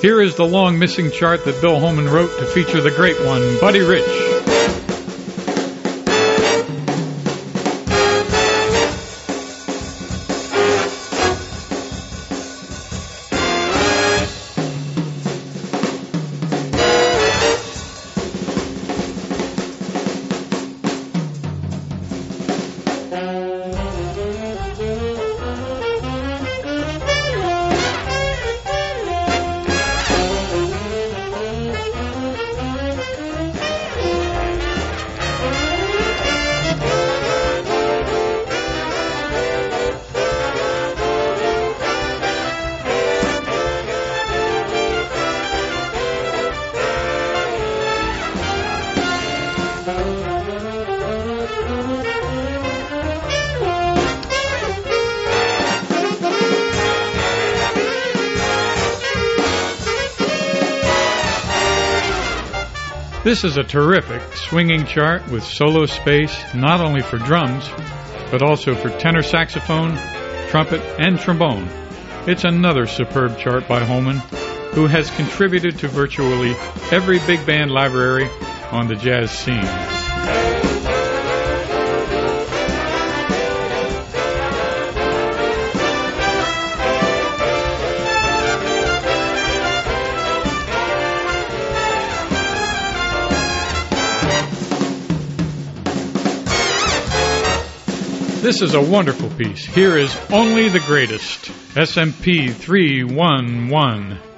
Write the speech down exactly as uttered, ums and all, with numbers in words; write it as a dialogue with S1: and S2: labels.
S1: Here is the long missing chart that Bill Holman wrote to feature the great one, Buddy Rich. This is a terrific swinging chart with solo space not only for drums, but also for tenor saxophone, trumpet, and trombone. It's another superb chart by Holman, who has contributed to virtually every big band library on the jazz scene. This is a wonderful piece. Here is Only the Greatest, S M P three one one.